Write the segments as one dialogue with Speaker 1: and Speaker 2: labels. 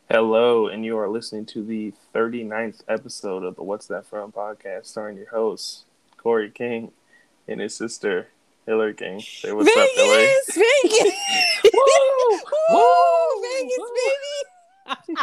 Speaker 1: Hello, and you are listening to the 39th episode of the What's That From podcast, starring your host, Corey King, and his sister, Hillary King. Say what's up, Hillary.
Speaker 2: Vegas, Vegas,
Speaker 1: Woo!
Speaker 2: woo,
Speaker 1: Woo!
Speaker 2: Vegas, baby.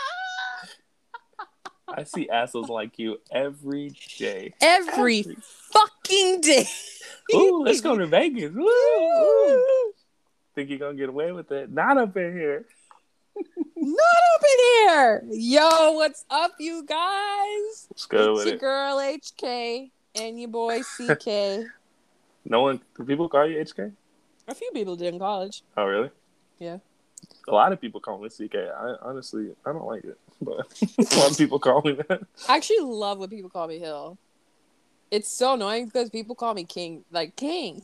Speaker 1: I see assholes like you every day.
Speaker 2: Every fucking day.
Speaker 1: Ooh, let's go to Vegas. Woo! Ooh. Think you're going to get away with it? Not up in here.
Speaker 2: Not up in here. Yo, what's up, you guys?
Speaker 1: Let's go
Speaker 2: It's
Speaker 1: with
Speaker 2: your
Speaker 1: it.
Speaker 2: girl HK and your boy CK.
Speaker 1: Do people call you HK?
Speaker 2: A few people did in college.
Speaker 1: Oh, really?
Speaker 2: Yeah.
Speaker 1: A lot of people call me CK. Honestly, I don't like it, but a lot of people call me that.
Speaker 2: I actually love when people call me Hill. It's so annoying because people call me King. Like, King.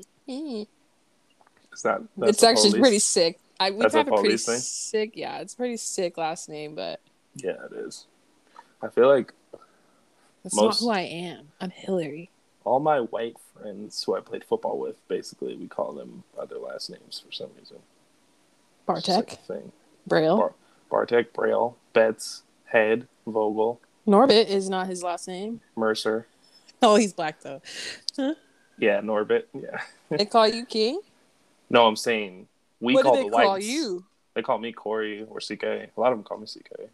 Speaker 1: It's not.
Speaker 2: It's actually pretty sick. We
Speaker 1: That's a
Speaker 2: have a pretty
Speaker 1: police thing?
Speaker 2: sick, yeah, it's a pretty sick last name, but
Speaker 1: Yeah, it is. I feel like
Speaker 2: that's
Speaker 1: Most-
Speaker 2: not who I am. I'm Hillary.
Speaker 1: all my white friends who I played football with, basically, we call them by their last names for some reason. It's just like
Speaker 2: Bartek,
Speaker 1: a thing.
Speaker 2: Braille.
Speaker 1: Bartek, Braille, Betts, Head, Vogel,
Speaker 2: Norbit is not his last name.
Speaker 1: Mercer.
Speaker 2: Oh, he's black though.
Speaker 1: Yeah, Norbit. Yeah.
Speaker 2: They call you King?
Speaker 1: No, I'm saying we
Speaker 2: What do
Speaker 1: call
Speaker 2: they
Speaker 1: the
Speaker 2: call
Speaker 1: whites.
Speaker 2: you?
Speaker 1: They call me Corey or CK. A lot of them call me CK.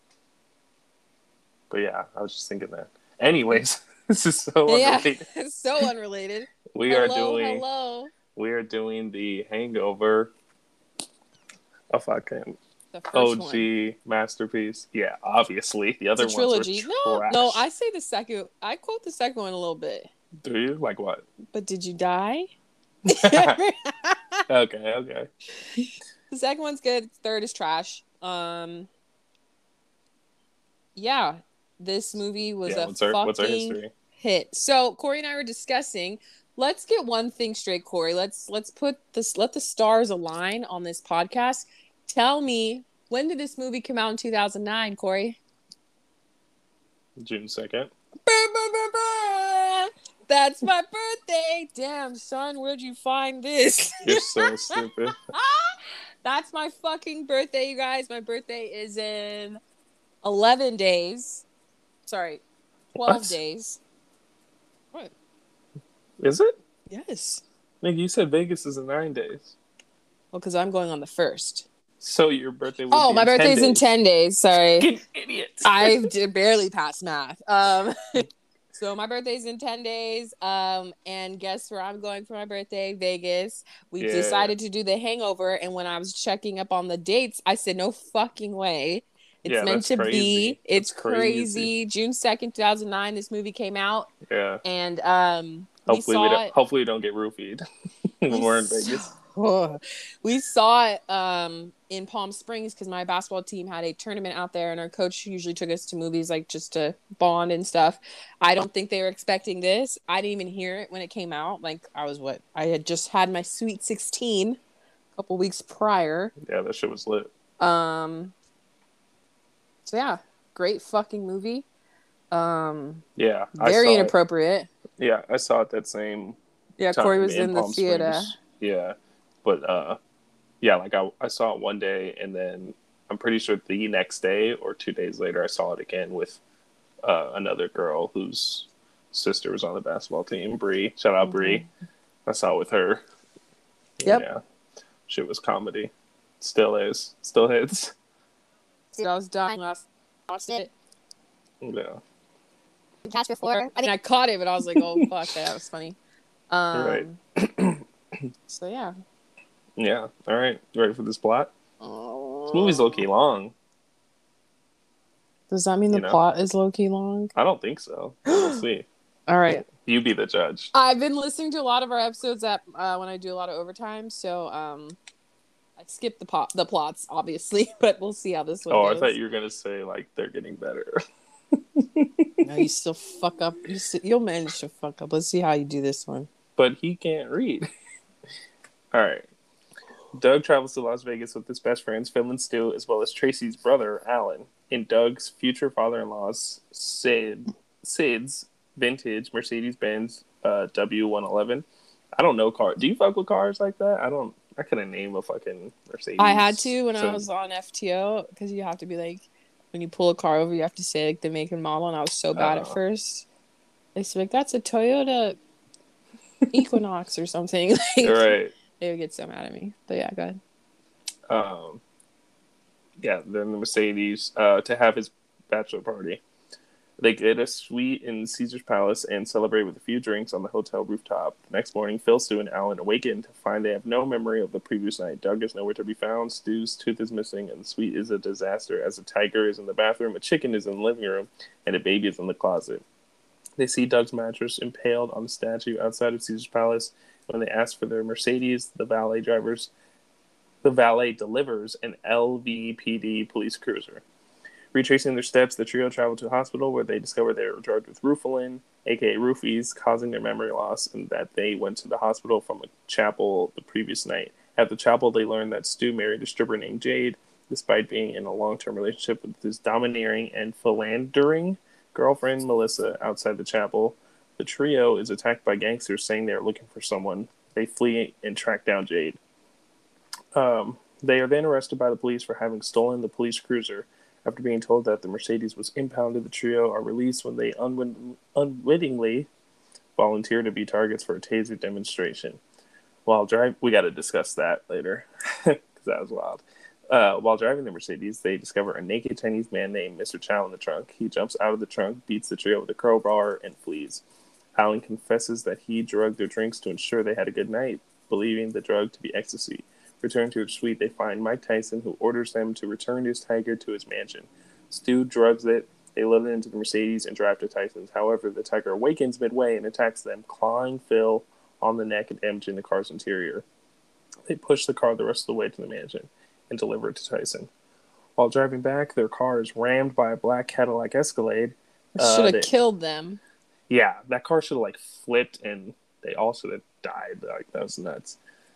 Speaker 1: But yeah, I was just thinking that. Anyways, this is so unrelated.
Speaker 2: It's so unrelated.
Speaker 1: We are doing the Hangover. Oh fuck him.
Speaker 2: The first
Speaker 1: OG
Speaker 2: one.
Speaker 1: masterpiece. Yeah, obviously. The other
Speaker 2: It's a
Speaker 1: ones
Speaker 2: trilogy.
Speaker 1: were trash.
Speaker 2: No, I say the second. I quote the second one a little bit.
Speaker 1: Do you? Like what?
Speaker 2: But did you die?
Speaker 1: Okay.
Speaker 2: The second one's good. Third is trash. Yeah, this movie was
Speaker 1: what's
Speaker 2: fucking
Speaker 1: our history?
Speaker 2: hit. So Corey and I were discussing. Let's get one thing straight, Corey. Let's put this. Let the stars align on this podcast. Tell me, when did this movie come out in 2009, Corey?
Speaker 1: June 2nd.
Speaker 2: That's my birthday. Damn, son, where'd you find this?
Speaker 1: You're so stupid.
Speaker 2: That's my fucking birthday, you guys. My birthday is in 11 days. Sorry, 12
Speaker 1: What?
Speaker 2: days. What?
Speaker 1: Is it?
Speaker 2: Yes.
Speaker 1: Nigga, you said Vegas is in 9 days.
Speaker 2: Well, because I'm going on the 1st.
Speaker 1: So your birthday would
Speaker 2: Oh,
Speaker 1: be
Speaker 2: my
Speaker 1: in
Speaker 2: birthday's
Speaker 1: 10
Speaker 2: in
Speaker 1: days.
Speaker 2: 10 days. Sorry.
Speaker 1: Fucking idiot.
Speaker 2: I barely passed math. So my birthday's in 10 days. And guess where I'm going for my birthday? Vegas. We
Speaker 1: Yeah.
Speaker 2: decided to do the Hangover. And when I was checking up on the dates, I said, no fucking way. It's
Speaker 1: Yeah,
Speaker 2: meant
Speaker 1: that's
Speaker 2: to
Speaker 1: crazy.
Speaker 2: be. It's
Speaker 1: That's crazy.
Speaker 2: June 2nd, 2009, this movie came out.
Speaker 1: Yeah.
Speaker 2: And
Speaker 1: Hopefully
Speaker 2: we saw it.
Speaker 1: Hopefully we don't get roofied when we're in Vegas.
Speaker 2: We saw it in Palm Springs because my basketball team had a tournament out there, and our coach usually took us to movies like just to bond and stuff. I don't think they were expecting this. I didn't even hear it when it came out. Like I had just had my Sweet 16 a couple weeks prior.
Speaker 1: Yeah, that shit was lit.
Speaker 2: So yeah, great fucking movie.
Speaker 1: Yeah.
Speaker 2: Very inappropriate.
Speaker 1: Yeah, I saw it that same
Speaker 2: Yeah,
Speaker 1: time
Speaker 2: Corey was in the
Speaker 1: Palm
Speaker 2: theater.
Speaker 1: Springs. Yeah. But yeah, like I saw it one day and then I'm pretty sure the next day or 2 days later I saw it again with another girl whose sister was on the basketball team, Bree. Shout out Bree. I saw it with her.
Speaker 2: Yep.
Speaker 1: Yeah. Shit was comedy. Still is. Still hits.
Speaker 2: Dude, I was dying last watched it.
Speaker 1: Yeah.
Speaker 2: Catch before. I mean, I caught it, but I was like, "Oh fuck, that was funny."
Speaker 1: Right.
Speaker 2: So yeah.
Speaker 1: Yeah. All right. You ready for this plot?
Speaker 2: Oh.
Speaker 1: This movie's low-key long.
Speaker 2: Does that mean the plot is low key long?
Speaker 1: I don't think so. We'll see.
Speaker 2: All right.
Speaker 1: You be the judge.
Speaker 2: I've been listening to a lot of our episodes when I do a lot of overtime, so I skipped the plots obviously, but we'll see how this one goes.
Speaker 1: I thought you were gonna say like they're getting better.
Speaker 2: No, you still fuck up. You'll manage to fuck up. Let's see how you do this one.
Speaker 1: But he can't read. All right. Doug travels to Las Vegas with his best friends, Phil and Stu, as well as Tracy's brother, Alan, in Doug's future father-in-law's Sid's vintage Mercedes-Benz W111. I don't know cars. Do you fuck with cars like that? I I couldn't name a fucking Mercedes.
Speaker 2: I had to when I was on FTO because you have to be like, when you pull a car over, you have to say like the make and model, and I was so bad at first. They said like, that's a Toyota Equinox or something. Like,
Speaker 1: right.
Speaker 2: they would get so mad at me. But yeah, go ahead.
Speaker 1: Yeah, then the Mercedes to have his bachelor party. They get a suite in Caesar's Palace and celebrate with a few drinks on the hotel rooftop. The next morning, Phil, Stu, and Alan awaken to find they have no memory of the previous night. Doug is nowhere to be found, Stu's tooth is missing, and the suite is a disaster as a tiger is in the bathroom, a chicken is in the living room, and a baby is in the closet. They see Doug's mattress impaled on the statue outside of Caesar's Palace. When they ask for their Mercedes, the valet delivers an LVPD police cruiser. Retracing their steps, the trio travel to a hospital where they discover they were drugged with Rufalin, aka roofies, causing their memory loss, and that they went to the hospital from a chapel the previous night. At the chapel, they learn that Stu married a stripper named Jade, despite being in a long-term relationship with his domineering and philandering girlfriend Melissa outside the chapel. The trio is attacked by gangsters saying they are looking for someone. They flee and track down Jade. They are then arrested by the police for having stolen the police cruiser. After being told that the Mercedes was impounded, the trio are released when they unwittingly volunteer to be targets for a taser demonstration. We got to discuss that later, because that was wild. While driving the Mercedes, they discover a naked Chinese man named Mr. Chow in the trunk. He jumps out of the trunk, beats the trio with a crowbar, and flees. Alan confesses that he drugged their drinks to ensure they had a good night, believing the drug to be ecstasy. Returning to his suite, they find Mike Tyson, who orders them to return his tiger to his mansion. Stu drugs it, they load it into the Mercedes and drive to Tyson's. However, the tiger awakens midway and attacks them, clawing Phil on the neck and damaging the car's interior. They push the car the rest of the way to the mansion and deliver it to Tyson. While driving back, their car is rammed by a black Cadillac Escalade.
Speaker 2: Should have killed them.
Speaker 1: Yeah, that car should have flipped, and they all should have died. That was nuts.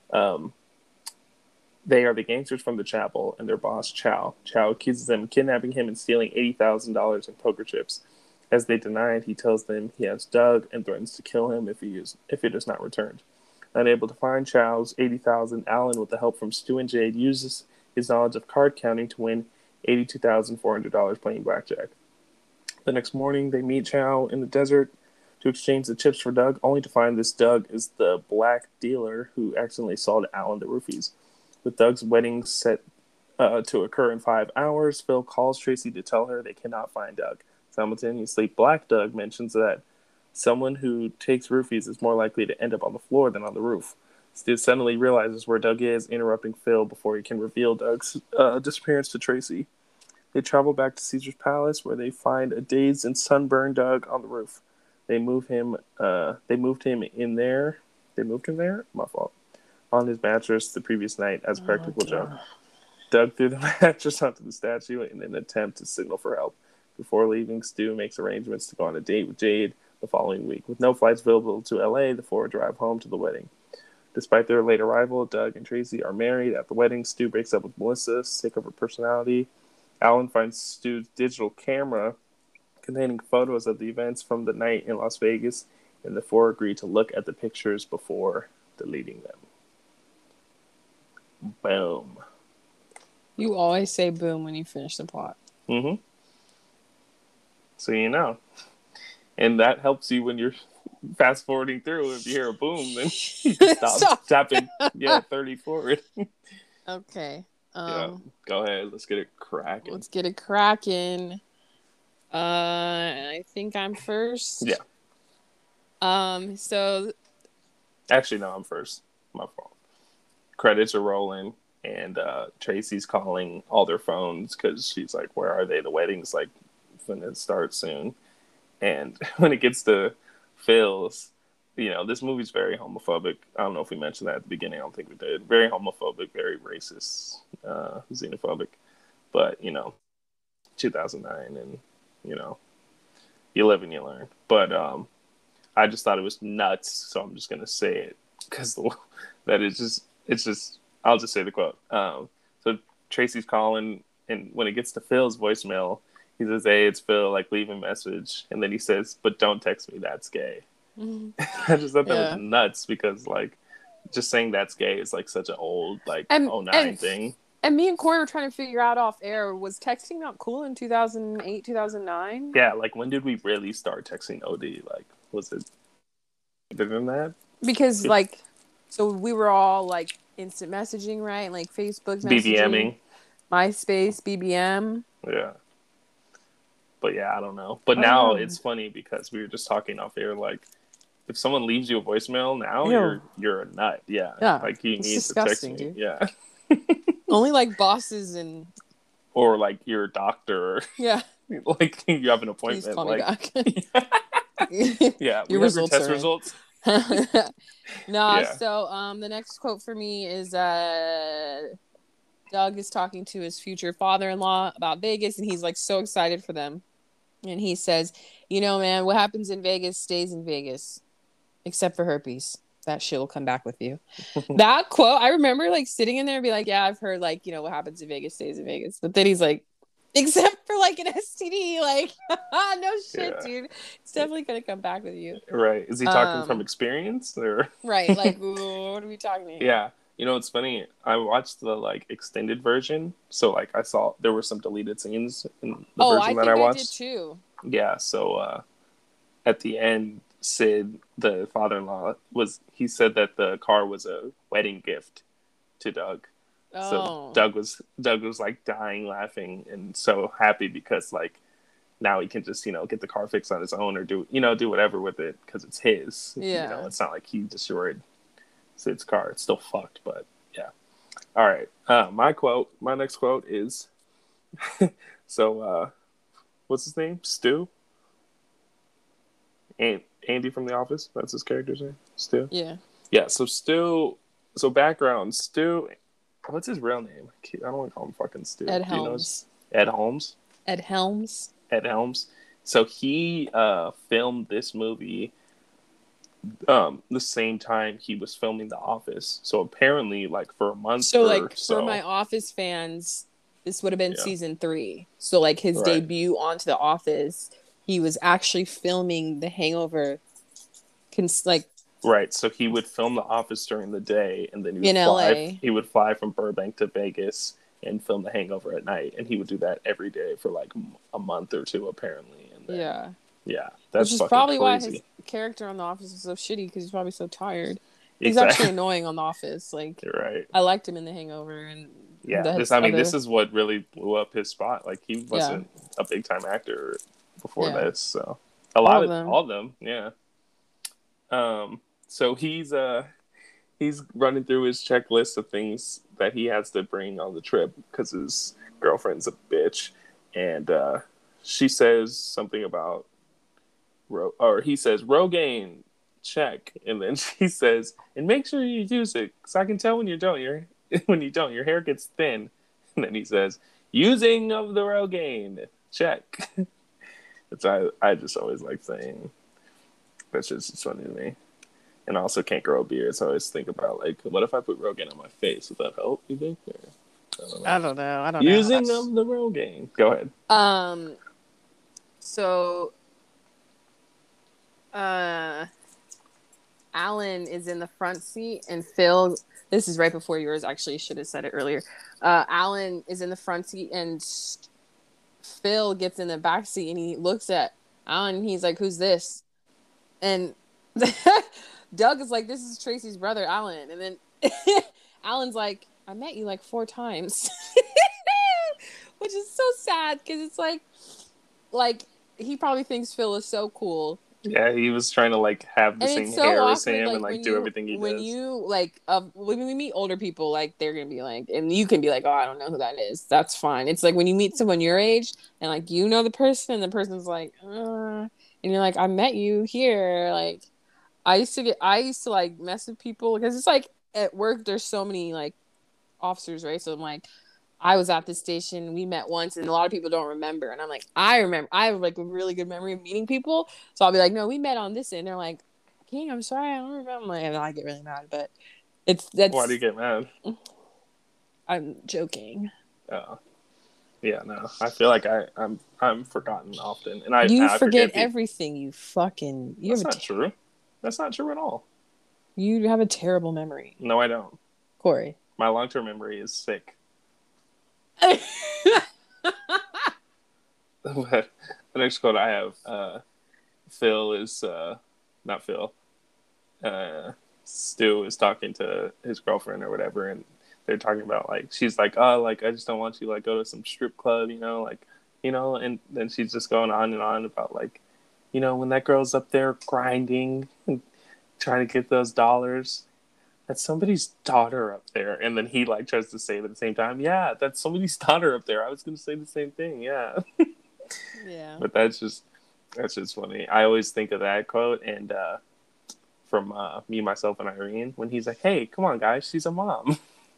Speaker 1: They are the gangsters from the chapel and their boss, Chow. Chow accuses them of kidnapping him and stealing $80,000 in poker chips. As they deny it, he tells them he has Doug and threatens to kill him if it is not returned. Unable to find Chow's $80,000, Alan, with the help from Stu and Jade, uses his knowledge of card counting to win $82,400 playing blackjack. The next morning, they meet Chow in the desert to exchange the chips for Doug, only to find this Doug is the black dealer who accidentally sold Alan the roofies. With Doug's wedding set to occur in 5 hours, Phil calls Tracy to tell her they cannot find Doug. Simultaneously, Black Doug mentions that someone who takes roofies is more likely to end up on the floor than on the roof. Stu suddenly realizes where Doug is, interrupting Phil before he can reveal Doug's disappearance to Tracy. They travel back to Caesar's Palace, where they find a dazed and sunburned Doug on the roof. They moved him in there. They moved him there? My fault. On his mattress the previous night as a practical joke. Doug threw the mattress onto the statue in an attempt to signal for help. Before leaving, Stu makes arrangements to go on a date with Jade the following week. With no flights available to LA, the four drive home to the wedding. Despite their late arrival, Doug and Tracy are married. At the wedding, Stu breaks up with Melissa, sick of her personality. Alan finds Stu's digital camera containing photos of the events from the night in Las Vegas, and the four agree to look at the pictures before deleting them. Boom.
Speaker 2: You always say boom when you finish the plot.
Speaker 1: Mm-hmm. So you know. And that helps you when you're fast forwarding through. If you hear a boom, then you stop tapping 30 forward.
Speaker 2: Okay.
Speaker 1: Yeah. Go ahead. Let's get it cracking.
Speaker 2: I think I'm first.
Speaker 1: Yeah.
Speaker 2: So
Speaker 1: actually, no, I'm first. My fault. Credits are rolling, and Tracy's calling all their phones because she's like, "Where are they? The wedding's going to start soon." And when it gets to Phil's, this movie's very homophobic. I don't know if we mentioned that at the beginning. I don't think we did. Very homophobic, very racist, xenophobic. But 2009, and you live and you learn. But I just thought it was nuts, so I'm just gonna say it because it's just. I'll just say the quote. So Tracy's calling, and when it gets to Phil's voicemail, he says, "Hey, it's Phil. Leave a message." And then he says, "But don't text me. That's gay." Mm-hmm. I just thought that was nuts because just saying that's gay is like such an old like
Speaker 2: And
Speaker 1: '09 thing.
Speaker 2: and me and Corey were trying to figure out off air, was texting not cool in 2008, 2009?
Speaker 1: Yeah, like when did we really start texting OD? Like, was it later than that?
Speaker 2: Because like, so we were all like instant messaging, right? Like Facebook messaging,
Speaker 1: BBMing.
Speaker 2: MySpace, BBM.
Speaker 1: Yeah. But yeah, I don't know. But
Speaker 2: I don't
Speaker 1: now
Speaker 2: know.
Speaker 1: it's funny because we were just talking off air. Like, if someone leaves you a voicemail now,
Speaker 2: Ew.
Speaker 1: you're a nut. Yeah.
Speaker 2: Yeah,
Speaker 1: Like you
Speaker 2: it's
Speaker 1: need
Speaker 2: disgusting,
Speaker 1: to text me.
Speaker 2: dude.
Speaker 1: Yeah.
Speaker 2: Only like bosses and
Speaker 1: Or like your doctor.
Speaker 2: yeah.
Speaker 1: Like you have an
Speaker 2: Please
Speaker 1: appointment.
Speaker 2: call me
Speaker 1: Like
Speaker 2: back.
Speaker 1: yeah,
Speaker 2: Your
Speaker 1: we have your
Speaker 2: results
Speaker 1: test
Speaker 2: are in.
Speaker 1: results.
Speaker 2: Nah,
Speaker 1: Yeah.
Speaker 2: so the next quote for me is Doug is talking to his future father-in-law about Vegas, and he's like so excited for them. And he says, "You know, man, what happens in Vegas stays in Vegas, except for herpes. That shit will come back with you." That quote, I remember like sitting in there and be like, "Yeah, I've heard like, you know, what happens in Vegas stays in Vegas." But then he's like, "Except for like an STD, like, no shit,
Speaker 1: Yeah.
Speaker 2: dude. It's definitely gonna come back with you."
Speaker 1: Right. Is he talking from experience or?
Speaker 2: Right, like, what are we talking about?
Speaker 1: Yeah. You know, it's funny. I watched the like extended version, so like I saw there were some deleted scenes in the
Speaker 2: Oh,
Speaker 1: version
Speaker 2: I
Speaker 1: that
Speaker 2: think
Speaker 1: I
Speaker 2: I did
Speaker 1: watched.
Speaker 2: too.
Speaker 1: Yeah. So at the end, Sid, the father-in-law, he said that the car was a wedding gift to Doug. So
Speaker 2: Oh,
Speaker 1: Doug was like dying laughing and so happy because like now he can just, you know, get the car fixed on his own or do whatever with it because it's his. You know,
Speaker 2: yeah.
Speaker 1: it's not like he destroyed Sid's car. It's still fucked, but yeah. All right. My next quote is so what's his name? Stu? Andy from The Office. That's his character's name. Stu.
Speaker 2: Yeah.
Speaker 1: Yeah. So Stu. So background. Stu. What's his real name? I don't want to call him fucking Stu.
Speaker 2: Ed
Speaker 1: Do you know
Speaker 2: Helms.
Speaker 1: Ed Holmes?
Speaker 2: Ed Helms.
Speaker 1: Ed Helms. So he filmed this movie the same time he was filming The Office. So apparently, like for a month
Speaker 2: So,
Speaker 1: or
Speaker 2: like,
Speaker 1: so.
Speaker 2: for my Office fans, this would have been
Speaker 1: Yeah.
Speaker 2: season 3. So, like, his
Speaker 1: Right.
Speaker 2: debut onto The Office, he was actually filming The Hangover.
Speaker 1: Right. So he would film The Office during the day, and then
Speaker 2: In LA.
Speaker 1: he would fly from Burbank to Vegas and film The Hangover at night, and he would do that every day for like a month or two, apparently. And then, yeah, that's
Speaker 2: which is
Speaker 1: fucking
Speaker 2: probably
Speaker 1: crazy.
Speaker 2: why his character on The Office is so shitty, because he's probably so tired. He's
Speaker 1: Exactly.
Speaker 2: actually annoying on The Office. Like,
Speaker 1: You're right.
Speaker 2: I liked him in The Hangover, and
Speaker 1: this is what really blew up his spot. Like he wasn't a big time actor before this, so all of them, yeah. So he's running through his checklist of things that he has to bring on the trip because his girlfriend's a bitch, and she says something about he says Rogaine, check, and then she says, and make sure you use it because I can tell when you don't. Your hair gets thin, and then he says, using of the Rogaine, check. Which I just always like saying. That's just funny to me. And I also can't grow a beard, so I always think about, like, what if I put Rogaine on my face? Would that help, you think? Or,
Speaker 2: I don't know.
Speaker 1: Using of the Rogaine. Go ahead.
Speaker 2: So, Alan is in the front seat, and Phil, this is right before yours, actually, should have said it earlier. Alan is in the front seat, and Phil gets in the back seat, and he looks at Alan, and he's like, who's this? And Doug is like, this is Tracy's brother, Alan. And then Alan's like, I met you like 4 times. Which is so sad, because it's like he probably thinks Phil is so cool.
Speaker 1: Yeah, he was trying to like have the same hair as him and like do everything he does.
Speaker 2: When you like when we meet older people, like they're gonna be like, and you can be like, oh, I don't know who that is. That's fine. It's like when you meet someone your age and like you know the person, and the person's like, and you're like, I met you here. Like I used to like mess with people because it's like at work there's so many like officers, right? So I'm like, I was at this station, we met once, and a lot of people don't remember. And I'm like, I remember. I have like a really good memory of meeting people. So I'll be like, no, we met on this. And they're like, King, I'm sorry, I don't remember. I'm like, and I get really mad, but that's.
Speaker 1: Why do you get mad?
Speaker 2: I'm joking.
Speaker 1: Oh. Yeah, no. I feel like I'm forgotten often. And
Speaker 2: you
Speaker 1: I
Speaker 2: forget everything, you fucking...
Speaker 1: That's not true. That's not true at all.
Speaker 2: You have a terrible memory,
Speaker 1: No, I don't.
Speaker 2: Corey.
Speaker 1: My long-term memory is sick. But the next quote I have, Phil is not Phil. Stu is talking to his girlfriend or whatever, and they're talking about like she's like, oh, like I just don't want you to like go to some strip club, and then she's just going on and on about like, when that girl's up there grinding and trying to get those dollars, that's somebody's daughter up there, and then he like tries to say it at the same time, yeah, that's somebody's daughter up there. I was gonna say the same thing, yeah.
Speaker 2: Yeah.
Speaker 1: But that's just funny. I always think of that quote and from Me, Myself, and Irene when he's like, "Hey, come on, guys, she's a mom."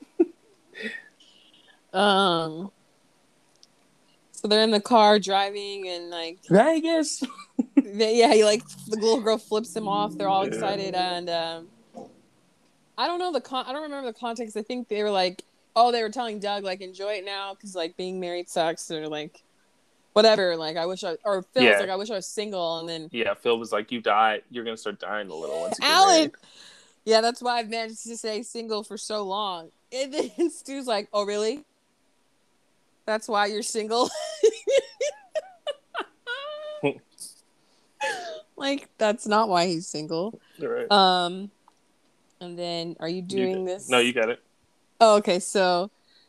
Speaker 2: So they're in the car driving and like
Speaker 1: Vegas.
Speaker 2: he like the little girl flips him off. They're all excited and I don't know I don't remember the context. I think they were like, oh, they were telling Doug like enjoy it now because like being married sucks or like whatever. Like Phil's like I wish I was single and then
Speaker 1: Phil was like, you die, you're gonna start dying a little once you get
Speaker 2: Alan.
Speaker 1: married.
Speaker 2: Yeah, that's why I've managed to stay single for so long. And then Stu's like, oh really? That's why you're single? Like that's not why he's single.
Speaker 1: Right.
Speaker 2: And then are you doing this?
Speaker 1: No, you got it.
Speaker 2: Oh, okay. So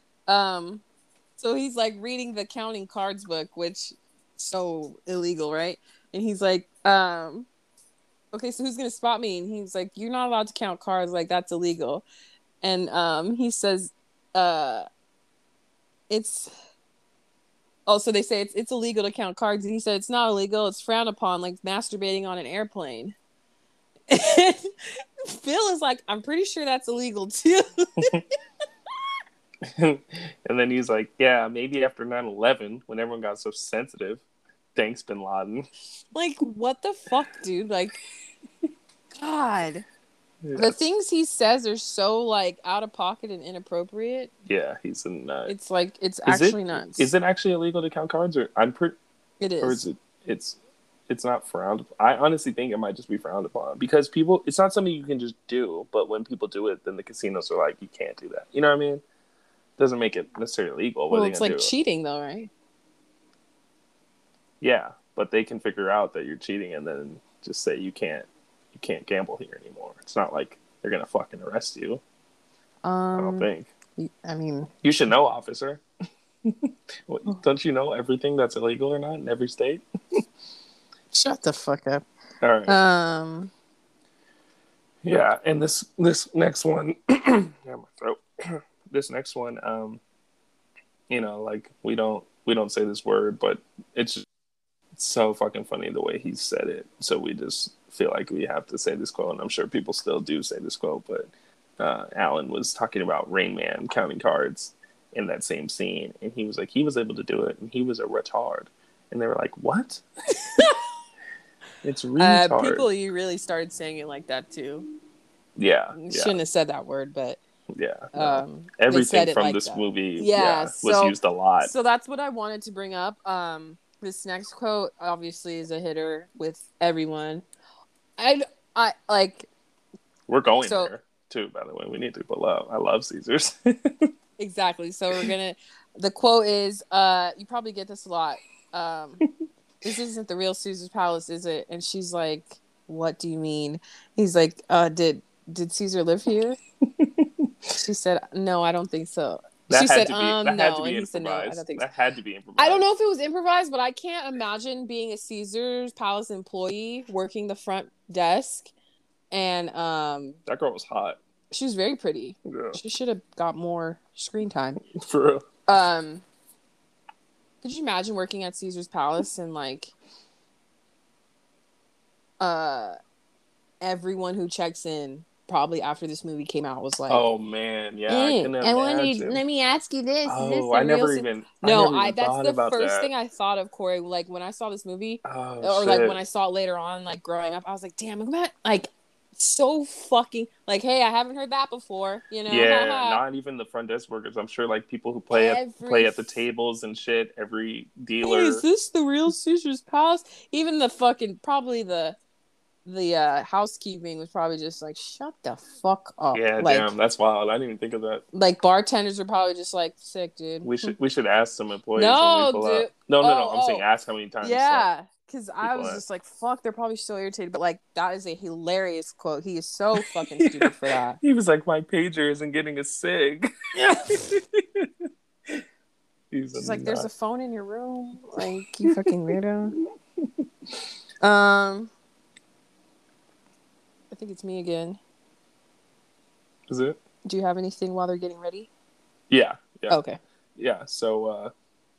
Speaker 2: he's like reading the counting cards book, which so illegal, right? And he's like, okay, so who's gonna spot me? And he's like, you're not allowed to count cards, like that's illegal. And he says, it's also they say it's illegal to count cards, and he said it's not illegal, it's frowned upon, like masturbating on an airplane. And Phil is like, I'm pretty sure that's illegal too.
Speaker 1: And then he's like, yeah, maybe after 9/11 when everyone got so sensitive. Thanks, Bin Laden.
Speaker 2: Like, what the fuck, dude? Like, God.
Speaker 1: Yeah.
Speaker 2: The things he says are so, like, out of pocket and inappropriate.
Speaker 1: Yeah, he's a nut.
Speaker 2: It's like, it's actually nuts.
Speaker 1: Is it actually illegal to count cards? Or
Speaker 2: it is.
Speaker 1: Or is it's not frowned upon? I honestly think it might just be frowned upon. Because people, it's not something you can just do, but when people do it, then the casinos are like, you can't do that. You know what I mean? Doesn't make it necessarily legal.
Speaker 2: Well, it's like cheating, though, right?
Speaker 1: Yeah, but they can figure out that you're cheating and then just say you can't gamble here anymore. It's not like they're gonna fucking arrest you. I don't think.
Speaker 2: I mean,
Speaker 1: you should know, officer. Don't you know everything that's illegal or not in every state?
Speaker 2: Shut the fuck up.
Speaker 1: All right. Yeah, and this next one, my throat. This next one, like we don't say this word, but it's just so fucking funny the way he said it. So we just feel like we have to say this quote, and I'm sure people still do say this quote, but Alan was talking about Rain Man counting cards in that same scene, and he was like, he was able to do it, and he was a retard. And they were like, what? It's retard.
Speaker 2: People, you really started saying it like that, too.
Speaker 1: Yeah.
Speaker 2: Shouldn't have said that word, but...
Speaker 1: Yeah. Everything from like this movie was used a lot.
Speaker 2: So that's what I wanted to bring up. This next quote obviously is a hitter with everyone. I like. We're
Speaker 1: going there too, by the way. We need to pull up. I love Caesars.
Speaker 2: Exactly. So the quote is, you probably get this a lot. This isn't the real Caesar's Palace, is it? And she's like, what do you mean? He's like, did Caesar live here? She said, no, I don't think so. She said, no. And he said, no, I don't think so.
Speaker 1: That had to be improvised.
Speaker 2: I don't know if it was improvised, but I can't imagine being a Caesar's Palace employee working the front desk. And
Speaker 1: that girl was hot.
Speaker 2: She was very pretty.
Speaker 1: Yeah.
Speaker 2: She should have got more screen time.
Speaker 1: For real.
Speaker 2: Could you imagine working at Caesar's Palace and like everyone who checks in probably after this movie came out was like,
Speaker 1: oh man, yeah, I can imagine.
Speaker 2: Let me ask you this.
Speaker 1: Oh,
Speaker 2: is this
Speaker 1: I never even
Speaker 2: that's the first thing I thought of, Corey. Like when I saw this movie, like when I saw it later on, like growing up, I was like, damn, I'm not like so fucking like, hey, I haven't heard that before, you know?
Speaker 1: Yeah, not even the front desk workers. I'm sure like people who play at the tables and shit. Every dealer.
Speaker 2: Hey, is this the real Caesar's Palace? Even the fucking probably the the housekeeping was probably just like, shut the fuck up.
Speaker 1: Yeah,
Speaker 2: Like,
Speaker 1: damn, that's wild. I didn't even think of that.
Speaker 2: like bartenders are probably just like, sick, dude.
Speaker 1: We should ask some employees when we
Speaker 2: No,
Speaker 1: pull
Speaker 2: dude.
Speaker 1: up. No. I'm saying
Speaker 2: Oh,
Speaker 1: ask how many times like
Speaker 2: yeah. Because I
Speaker 1: people
Speaker 2: was
Speaker 1: ask.
Speaker 2: just like, fuck, they're probably so irritated. But like, that is a hilarious quote. He is so fucking stupid for that.
Speaker 1: He was like, my pager isn't getting a sig.
Speaker 2: Yeah.
Speaker 1: He's
Speaker 2: She's
Speaker 1: a
Speaker 2: like, there's a
Speaker 1: nut.
Speaker 2: phone in your room. Like, you fucking weirdo. I think it's me again.
Speaker 1: Is it?
Speaker 2: Do you have anything while they're getting ready?
Speaker 1: Yeah.
Speaker 2: Okay.
Speaker 1: Yeah. So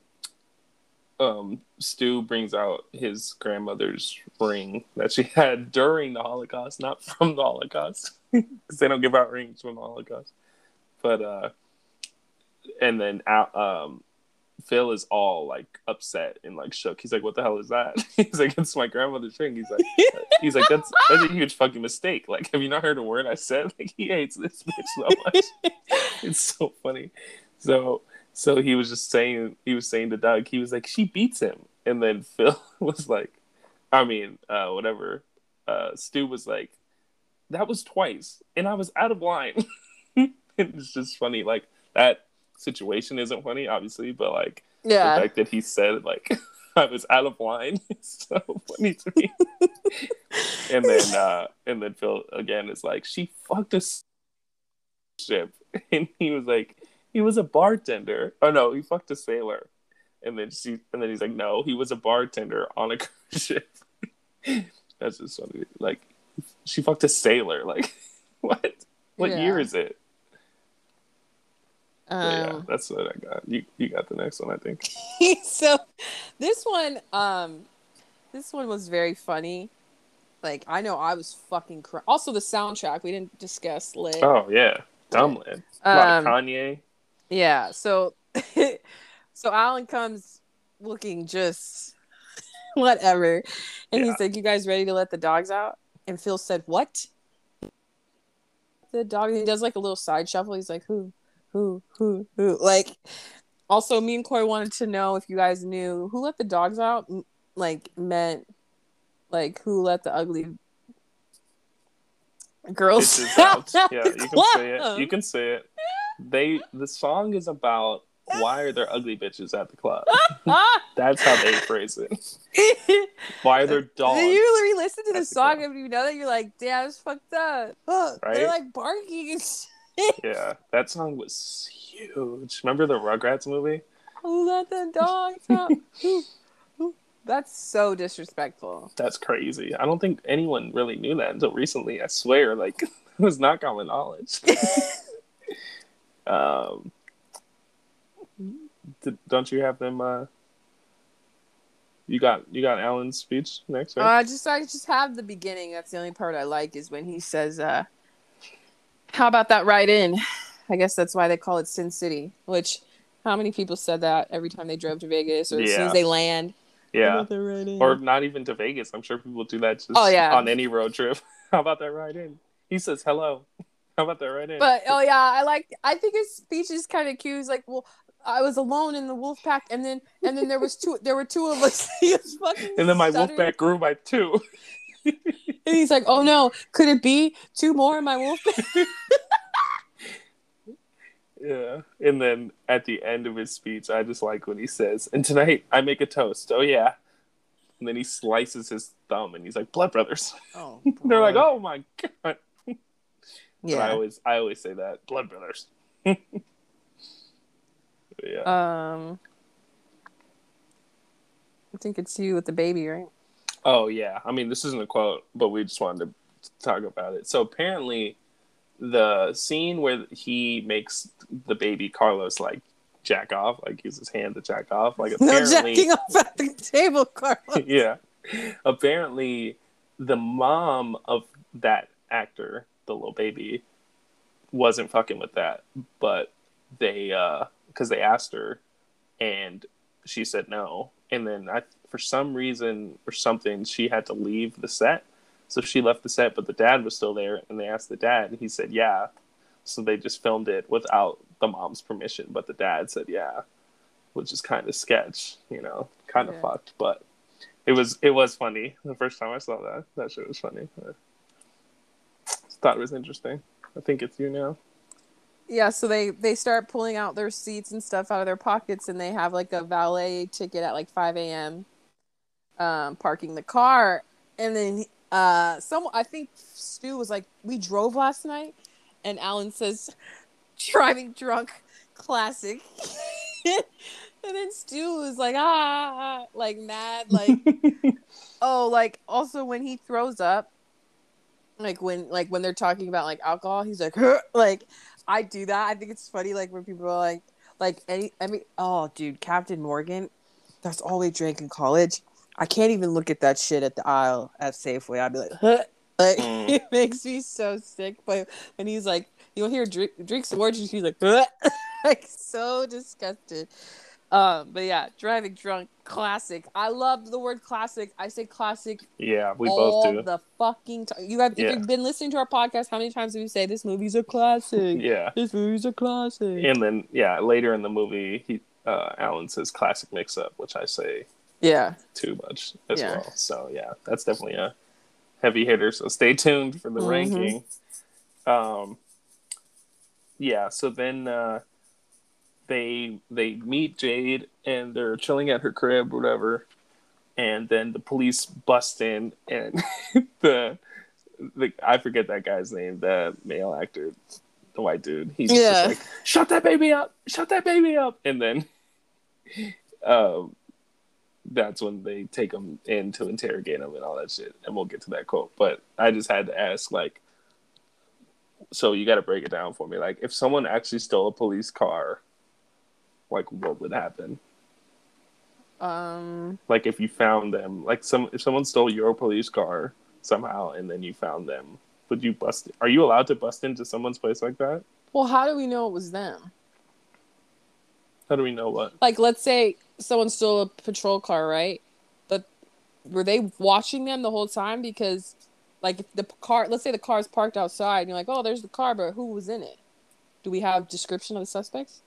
Speaker 1: Stu brings out his grandmother's ring that she had during the Holocaust, not from the Holocaust, because they don't give out rings from the Holocaust. But and then Phil is all like upset and like shook. He's like, "What the hell is that?" He's like, "It's my grandmother's ring." He's like, "That's a huge fucking mistake. Like, have you not heard a word I said?" Like, he hates this bitch so much. It's so funny. So he was saying to Doug, he was like, "She beats him," and then Phil was like, whatever. Stu was like, "That was twice, and I was out of line." It's just funny, like that situation isn't funny, obviously, but like the fact that he said like I was out of line is so funny to me. And then Phil again is like, "She fucked a ship," and he was like, "He was a bartender. Oh no, he fucked a sailor." And then he's like, "No, he was a bartender on a cruise ship." That's just funny. Like, she fucked a sailor. Like, what? What year is it? Yeah, that's what I got. You got the next one, I think.
Speaker 2: So this one was very funny. Like, I know I was fucking also the soundtrack we didn't discuss. Lit.
Speaker 1: Oh yeah, Dumbland. A lot of Kanye.
Speaker 2: Yeah. So so Alan comes looking just whatever, and he's like, "You guys ready to let the dogs out?" And Phil said, "What?" The dog. He does like a little side shuffle. He's like, "Who? Like, also, me and Corey wanted to know if you guys knew who let the dogs out, like, meant, like, who let the ugly girls
Speaker 1: out. Yeah, you can say it. You can say it. The song is about why are there ugly bitches at the club? That's how they phrase it. Why are there dogs?
Speaker 2: You re-listen to the song and you know that you're like, damn, it's fucked up. Right? They're like barking and shit.
Speaker 1: Yeah, that song was huge. Remember the Rugrats movie?
Speaker 2: Who let the dogs out? That's so disrespectful.
Speaker 1: That's crazy. I don't think anyone really knew that until recently. I swear, like, it was not common knowledge. Don't you have them? You got Alan's speech next, right?
Speaker 2: I just have the beginning. That's the only part I like is when he says, "How about that ride in?" I guess that's why they call it Sin City. Which, how many people said that every time they drove to Vegas or as soon as they land?
Speaker 1: Yeah, or not even to Vegas. I'm sure people do that just on any road trip. How about that ride in? He says hello. How about that ride in?
Speaker 2: But I think his speech is kind of cute. He's like, well, I was alone in the wolf pack, and then there were two of us. He was fucking
Speaker 1: and then my wolf pack grew by 2.
Speaker 2: And he's like, oh no, could it be 2 more in my wolf pack?
Speaker 1: Yeah. And then at the end of his speech, I just like when he says, "And tonight I make a toast. Oh yeah." And then he slices his thumb and he's like, "Blood brothers."
Speaker 2: Oh,
Speaker 1: they're like, "Oh my god."
Speaker 2: Yeah.
Speaker 1: I always say that. Blood brothers. Yeah.
Speaker 2: I think it's you with the baby, right?
Speaker 1: Oh yeah. I mean, this isn't a quote, but we just wanted to talk about it. So apparently the scene where he makes the baby Carlos like jack off, like use his hand to jack off, like apparently
Speaker 2: no jacking off at the table, Carlos.
Speaker 1: Yeah. Apparently the mom of that actor, the little baby, wasn't fucking with that, but they because they asked her and she said no, and then for some reason or something she had to leave the set. So she left the set, but the dad was still there, and they asked the dad, and he said, yeah. So they just filmed it without the mom's permission, but the dad said, yeah, which is kind of sketch, kind of fucked. But it was funny the first time I saw that. That shit was funny. I thought it was interesting. I think it's you now.
Speaker 2: Yeah, so they start pulling out their seats and stuff out of their pockets, and they have like a valet ticket at like 5 a.m. Parking the car, and then I think Stu was like, "We drove last night," and Alan says, "Driving drunk, classic." And then Stu was like, like mad, like, oh, like also when he throws up, like when they're talking about like alcohol, he's like, "Huh," like I do that. I think it's funny, like when people are like any. I mean, oh, dude, Captain Morgan, that's all we drank in college. I can't even look at that shit at the aisle at Safeway. I'd be like, huh? Like it makes me so sick. But when he's like, you'll hear drink some orange, he's like, huh? Like so disgusted. But yeah, driving drunk, classic. I love the word classic. I say classic.
Speaker 1: Yeah, we both
Speaker 2: all
Speaker 1: do.
Speaker 2: the fucking time. If you've been listening to our podcast, how many times do we say this movie's a classic?
Speaker 1: Yeah,
Speaker 2: this movie's a classic.
Speaker 1: and then later in the movie, Alan says classic mix-up, which I say too much as well. So yeah, that's definitely a heavy hitter. So stay tuned for the ranking. Yeah. So then. They meet Jade and they're chilling at her crib, whatever, and then the police bust in and the I forget that guy's name, the male actor, the white dude. He's just like, shut that baby up, and then that's when they take him in to interrogate him and all that shit. And we'll get to that quote, but I just had to ask, like, so you got to break it down for me. Like, if someone actually stole a police car, like, what would happen? Like, if you found them, like, if someone stole your police car somehow and then you found them, would you bust? Are you allowed to bust into someone's place like that?
Speaker 2: Well, how do we know it was them?
Speaker 1: How do we know what?
Speaker 2: Like, let's say someone stole a patrol car, right? But were they watching them the whole time? Because, like, if the car, let's say the car's parked outside, and you're like, oh, there's the car, but who was in it? Do we have description of the suspects?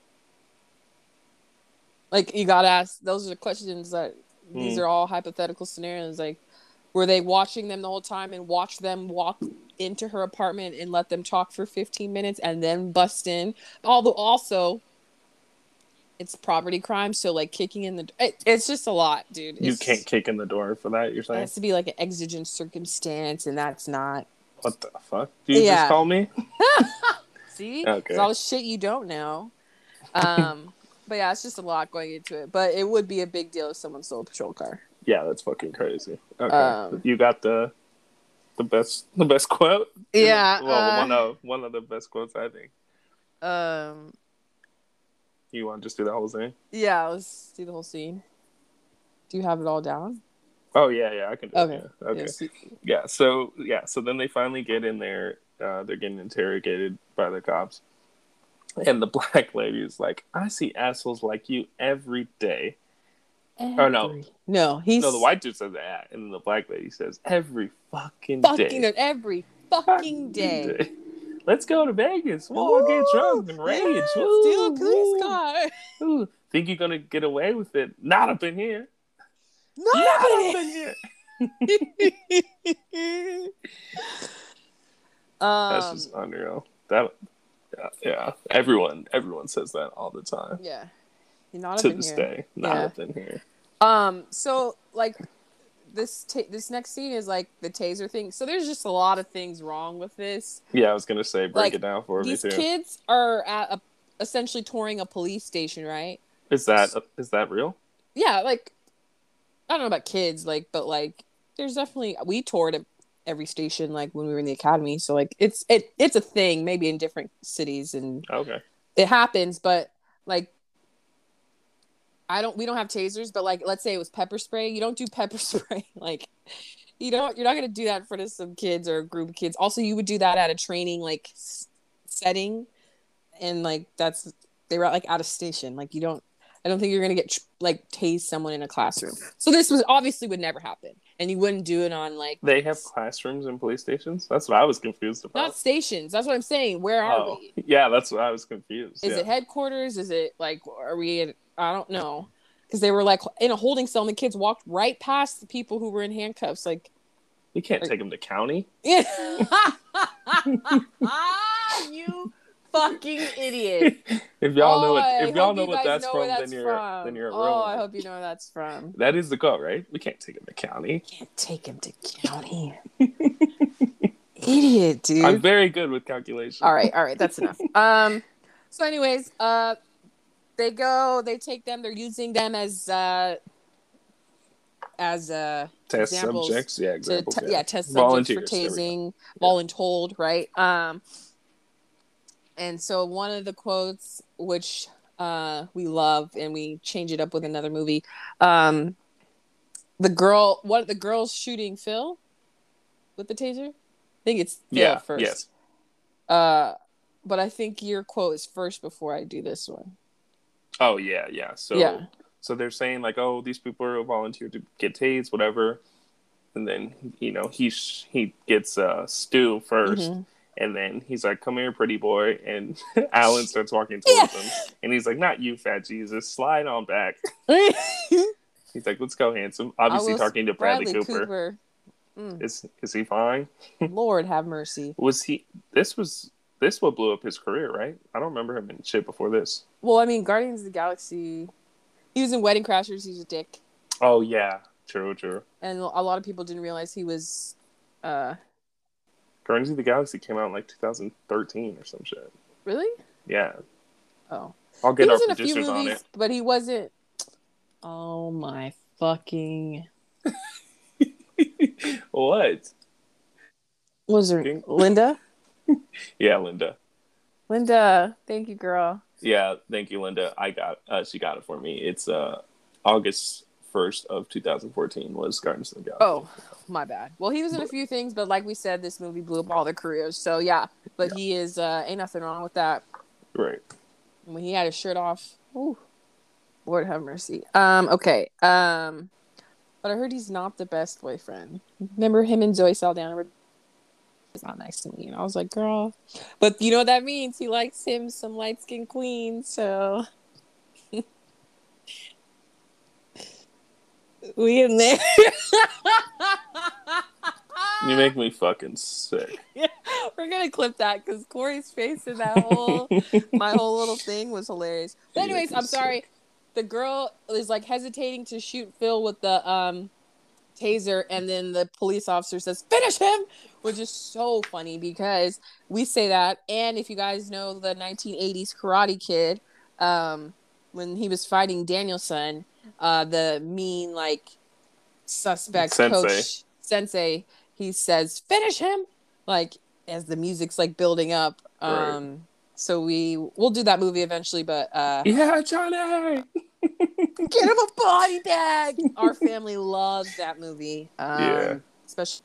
Speaker 2: Like, you gotta ask, those are the questions that, these are all hypothetical scenarios. Like, were they watching them the whole time and watch them walk into her apartment and let them talk for 15 minutes and then bust in? Although, also, it's property crime, so, like, kicking in the... it's just a lot, dude.
Speaker 1: You can't kick in the door for that, you're saying?
Speaker 2: It has to be, like, an exigent circumstance, and that's not...
Speaker 1: What the fuck? Did you just call me?
Speaker 2: See? Okay. It's all the shit you don't know. But yeah, it's just a lot going into it. But it would be a big deal if someone stole a patrol car.
Speaker 1: Yeah, that's fucking crazy. Okay, you got the best quote.
Speaker 2: Yeah,
Speaker 1: one of the best quotes, I think. You want to just do the whole thing?
Speaker 2: Yeah, let's do the whole scene. Do you have it all down?
Speaker 1: Oh yeah, I can do it. Yeah. So then they finally get in there. They're getting interrogated by the cops. And the black lady is like, I see assholes like you every day. Oh, no, the white dude says that. And then the black lady says, every fucking day.
Speaker 2: Every fucking day.
Speaker 1: Let's go to Vegas. We'll get drunk and rage.
Speaker 2: Yeah, steal a police car.
Speaker 1: Ooh. Think you're going to get away with it? Not up in here.
Speaker 2: Not up in here.
Speaker 1: That's just unreal. Yeah. Everyone says that all the time.
Speaker 2: Yeah. You're not up
Speaker 1: to
Speaker 2: in
Speaker 1: this
Speaker 2: here.
Speaker 1: day. Not up in here.
Speaker 2: So, like, this next scene is, like, the taser thing. So there's just a lot of things wrong with this.
Speaker 1: Yeah, I was going to say, break it down for me, too.
Speaker 2: These kids are essentially touring a police station, right?
Speaker 1: Is that real?
Speaker 2: Yeah, like, I don't know about kids, like, but, like, there's definitely... We toured at every station, like, when we were in the academy. So, like, it's a thing, maybe in different cities. And it happens, but, like... we don't have tasers, but, like, let's say it was pepper spray. You don't do pepper spray. Like, you're not going to do that in front of some kids or a group of kids. Also, you would do that at a training, like, setting. And, like, they were, like, out of station. Like, I don't think you're going to get, like, tase someone in a classroom. So this would never happen. And you wouldn't do it on, like...
Speaker 1: They have classrooms in police stations? That's what I was confused about.
Speaker 2: Not stations. That's what I'm saying. Where are we?
Speaker 1: Yeah, that's what I was confused.
Speaker 2: Is it headquarters? Is it, like, are we... I don't know. because they were like in a holding cell, and the kids walked right past the people who were in handcuffs. Like,
Speaker 1: we can't take them to county.
Speaker 2: Yeah. You fucking idiot.
Speaker 1: If y'all know what
Speaker 2: guys
Speaker 1: that's
Speaker 2: know
Speaker 1: from,
Speaker 2: where that's
Speaker 1: then
Speaker 2: from.
Speaker 1: you're a real
Speaker 2: Oh,
Speaker 1: one.
Speaker 2: I hope you know where that's from.
Speaker 1: That is the quote, right? We can't take him to county.
Speaker 2: Can't take him to county. Idiot, dude.
Speaker 1: I'm very good with calculation.
Speaker 2: All right, that's enough. So anyways, they take them, they're using them as
Speaker 1: test
Speaker 2: examples
Speaker 1: subjects, examples,
Speaker 2: test subjects
Speaker 1: volunteers,
Speaker 2: for tasing, voluntold, right? And so one of the quotes, which we love, and we change it up with another movie, the girl's shooting Phil with the taser. I think it's Phil first.
Speaker 1: Yes.
Speaker 2: But I think your quote is first before I do this one.
Speaker 1: Oh yeah. So they're saying like, oh, these people are volunteered to get tased, whatever. And then, he gets Stu first. Mm-hmm. And then he's like, come here, pretty boy. And Alan starts walking towards him. And he's like, not you, fat Jesus. Slide on back. He's like, let's go, handsome. Obviously talking to Bradley Cooper. Is he fine?
Speaker 2: Lord have mercy.
Speaker 1: This what blew up his career, right? I don't remember him in shit before this.
Speaker 2: Well, I mean, Guardians of the Galaxy... He was in Wedding Crashers. He's a dick.
Speaker 1: Oh, yeah. True.
Speaker 2: And a lot of people didn't realize he was...
Speaker 1: Guardians of the Galaxy came out in like 2013 or some shit.
Speaker 2: Really?
Speaker 1: Yeah.
Speaker 2: Oh.
Speaker 1: I'll get our producers on it.
Speaker 2: But he wasn't... Oh, my fucking...
Speaker 1: What?
Speaker 2: Was her Linda?
Speaker 1: Yeah, Linda.
Speaker 2: Linda, thank you, girl.
Speaker 1: Yeah, thank you, Linda. She got it for me. It's August 1st of 2014 was Guardians of the Galaxy.
Speaker 2: Oh, my bad. Well, he was in a few things, but like we said, this movie blew up all their careers. So yeah, but he is ain't nothing wrong with that.
Speaker 1: Right.
Speaker 2: When he had his shirt off, ooh, Lord have mercy. Okay. But I heard he's not the best boyfriend. Remember him and Zoe Saldana were... It's not nice to me. And I was like, girl. But you know what that means? He likes him some light-skinned queen, so... we in there.
Speaker 1: You make me fucking sick.
Speaker 2: Yeah, we're going to clip that because Corey's face in that my whole little thing was hilarious. But anyways, I'm sorry. The girl is like hesitating to shoot Phil with the taser, and then the police officer says, finish him, which is so funny because we say that. And if you guys know the 1980s Karate Kid, when he was fighting Danielson, the mean like suspect coach sensei, he says, finish him, like as the music's like building up. Right. So we'll do that movie eventually, but
Speaker 1: yeah, Johnny,
Speaker 2: get him a body bag. Our family loves that movie. Especially,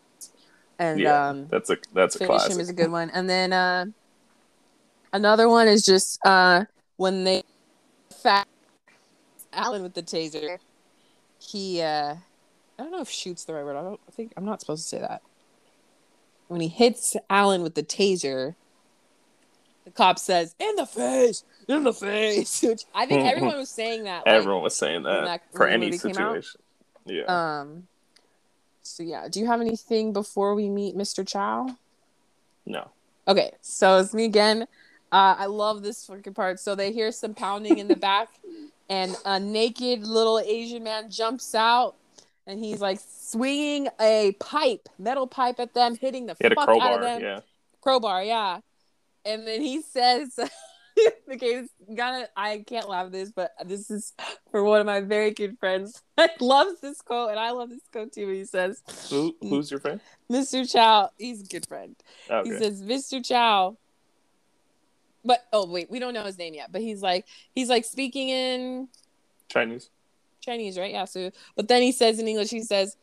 Speaker 2: and
Speaker 1: that's a
Speaker 2: Finish
Speaker 1: classic.
Speaker 2: Him is a good one. And then another one is just when they fat Alan with the taser. He I don't know if shoot's the right word. I think I'm not supposed to say that. When he hits Alan with the taser, the cop says, in the face, which I think everyone was saying that. Like,
Speaker 1: everyone was saying that for any situation. Yeah.
Speaker 2: So yeah, do you have anything before we meet Mr. Chow?
Speaker 1: No.
Speaker 2: Okay, so it's me again. I love this fucking part. So they hear some pounding in the back, and a naked little Asian man jumps out, and he's like swinging a metal pipe at them, hitting the fuck out of them.
Speaker 1: Yeah.
Speaker 2: Crowbar, yeah. And then he says, okay, I can't laugh at this, but this is for one of my very good friends. I loves this quote, and I love this quote too. He says,
Speaker 1: who's your friend?
Speaker 2: Mr. Chow. He's a good friend. Okay. He says, Mr. Chow. But, oh, wait, we don't know his name yet. But he's like speaking in...
Speaker 1: Chinese,
Speaker 2: right? Yeah, so... But then he says in English, he says,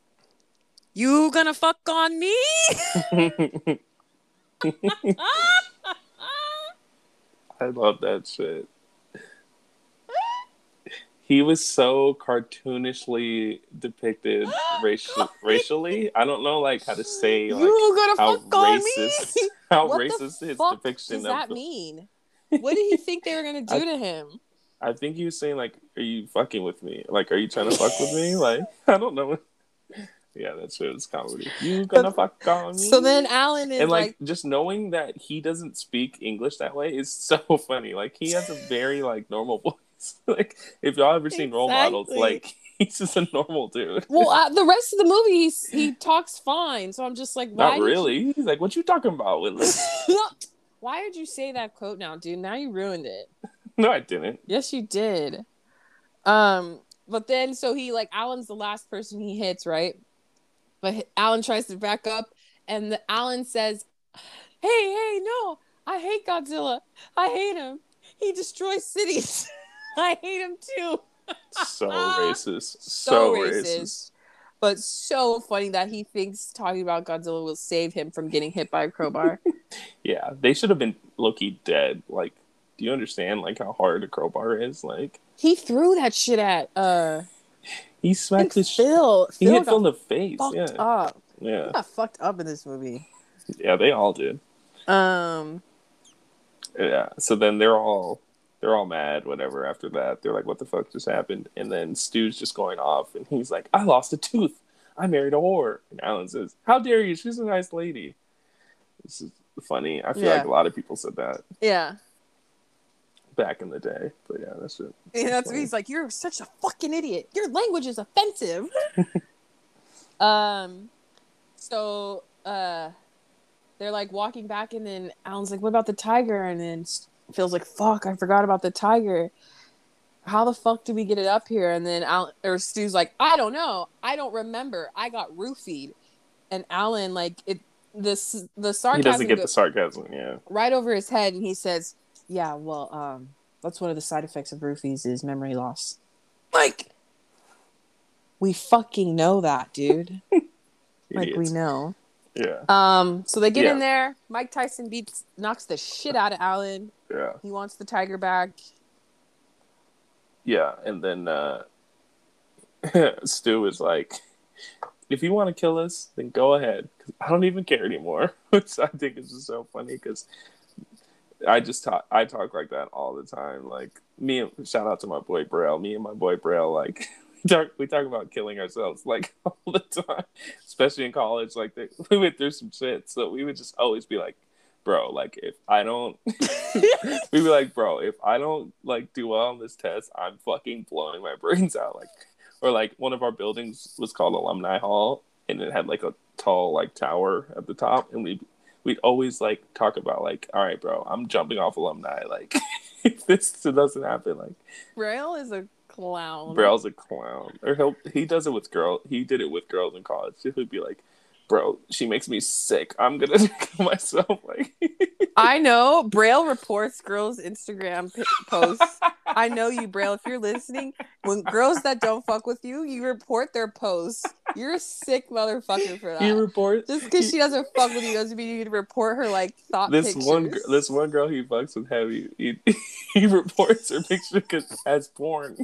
Speaker 2: you gonna fuck on me?
Speaker 1: I love that shit. He was so cartoonishly depicted racially. I don't know, like, how to say, like, how racist, how racist his depiction
Speaker 2: does that mean? What did he think they were gonna do to him?
Speaker 1: I think he was saying like, "Are you fucking with me? Like, are you trying to fuck with me?" Like, I don't know. Yeah, that shit was comedy. You gonna fuck on me?
Speaker 2: So then Alan is
Speaker 1: And
Speaker 2: like,
Speaker 1: just knowing that he doesn't speak English that way is so funny. Like he has a very like normal voice. Like if y'all ever seen role models,
Speaker 2: exactly.
Speaker 1: like he's just a normal dude.
Speaker 2: Well, the rest of the movie, he talks fine. So I'm just like, why?
Speaker 1: Not really. He's like, "What you talking about, Willis?"
Speaker 2: Why did you say that quote now, dude? Now you ruined it.
Speaker 1: No, I didn't.
Speaker 2: Yes, you did. But then so he like Alan's the last person he hits, right? But Alan tries to back up, and Alan says, hey, no, I hate Godzilla. I hate him. He destroys cities. I hate him too."
Speaker 1: So racist. So racist.
Speaker 2: But so funny that he thinks talking about Godzilla will save him from getting hit by a crowbar.
Speaker 1: Yeah, they should have been low-key dead. Like, do you understand like how hard a crowbar is? Like
Speaker 2: He threw that shit at
Speaker 1: he smacked his
Speaker 2: Phil.
Speaker 1: He hit Phil in the face.
Speaker 2: Fucked
Speaker 1: Yeah.
Speaker 2: up.
Speaker 1: Yeah.
Speaker 2: He got fucked up in this movie.
Speaker 1: Yeah, they all did. Yeah. So then they're all mad, whatever, after that. They're like, "What the fuck just happened?" And then Stu's just going off and he's like, "I lost a tooth. I married a whore." And Alan says, "How dare you? She's a nice lady." This is funny. I feel like a lot of people said that.
Speaker 2: Yeah.
Speaker 1: Back in the day. But yeah, that's it.
Speaker 2: And that's what he's like, "You're such a fucking idiot. Your language is offensive." So they're like walking back, and then Alan's like, "What about the tiger?" And then Phil's like, "Fuck, I forgot about the tiger. How the fuck did we get it up here?" And then Stu's like, "I don't know. I don't remember. I got roofied." And Alan, like, the sarcasm.
Speaker 1: He doesn't get the sarcasm, yeah.
Speaker 2: Right over his head, and he says, "Yeah, well, that's one of the side effects of roofies is memory loss." Like, we fucking know that, dude. Like, we know.
Speaker 1: Yeah.
Speaker 2: So they get in there. Mike Tyson knocks the shit out of Alan.
Speaker 1: Yeah.
Speaker 2: He wants the tiger back.
Speaker 1: Yeah, and then Stu is like, "If you want to kill us, then go ahead. 'Cause I don't even care anymore." Which I think is just so funny because I talk like that all the time. Like shout out to my boy Braille. Me and my boy Braille, like we talk about killing ourselves like all the time, especially in college. Like we went through some shit, so we would just always be like, "Bro, like if I don't," we'd be like, "Bro, if I don't like do well on this test, I'm fucking blowing my brains out." Like, or like one of our buildings was called Alumni Hall, and it had like a tall like tower at the top, and we'd always like talk about like, "All right, bro, I'm jumping off Alumni. Like, if this doesn't happen, like."
Speaker 2: Braille is a clown.
Speaker 1: Braille's a clown. Or he does it with girls. He did it with girls in college. He would be like, "Bro, she makes me sick. I'm gonna kill myself." Like,
Speaker 2: I know Braille reports girls' Instagram posts. I know you, Braille. If you're listening, when girls that don't fuck with you, you report their posts. You're a sick motherfucker for that.
Speaker 1: You report
Speaker 2: just because she doesn't fuck with you doesn't mean you need to report her like thought
Speaker 1: this
Speaker 2: pictures.
Speaker 1: This one girl he fucks with heavy. He reports her picture because it has porn.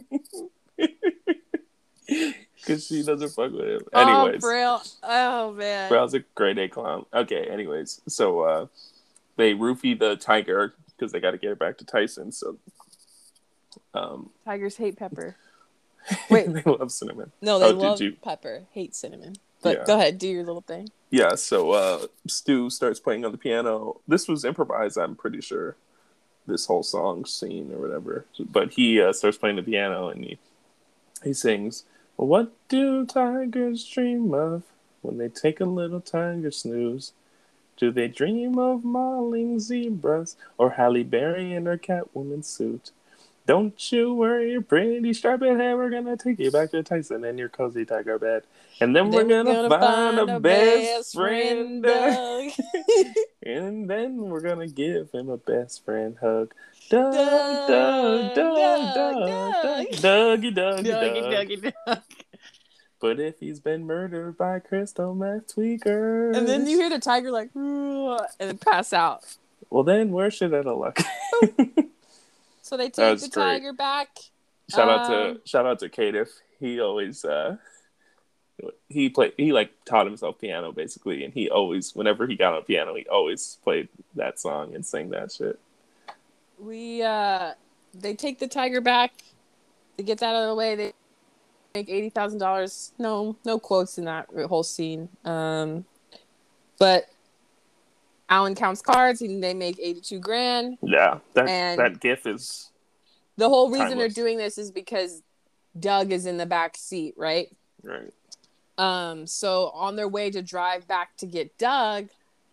Speaker 1: Because she doesn't fuck with him. Anyways.
Speaker 2: Oh, Braille. Oh, man.
Speaker 1: Braille's a grade A clown. Okay, anyways. So, they roofie the tiger because they got to get it back to Tyson. So,
Speaker 2: tigers hate pepper. Wait.
Speaker 1: They love cinnamon.
Speaker 2: No, they love pepper. Hate cinnamon. But go ahead. Do your little thing.
Speaker 1: Yeah, so Stu starts playing on the piano. This was improvised, I'm pretty sure. This whole song scene or whatever. But he starts playing the piano and he sings, "Well, what do tigers dream of when they take a little tiger snooze? Do they dream of mauling zebras or Halle Berry in her Catwoman suit? Don't you worry, pretty striped hair, we're gonna take you back to Tyson and your cozy tiger bed. And then we're gonna find a best friend, Doug. And then we're gonna give him a best friend hug. Doug, Doug, Doug, Doug, Dougie, Dougie, Doug. But if he's been murdered by crystal meth tweakers."
Speaker 2: And then you hear the tiger like, and then pass out.
Speaker 1: Well, then we're shit out of luck.
Speaker 2: So they take the tiger back.
Speaker 1: Shout out to Katif. He always he taught himself piano basically, and he always, whenever he got on piano, he always played that song and sang that shit.
Speaker 2: they take the tiger back. They get that out of the way. They make $80,000. No quotes in that whole scene. But Alan counts cards and they make 82 grand.
Speaker 1: Yeah,
Speaker 2: And
Speaker 1: that GIF is
Speaker 2: the whole reason
Speaker 1: timeless.
Speaker 2: they're doing this is because Doug is in the back seat, right?
Speaker 1: Right.
Speaker 2: So on their way to drive back to get Doug,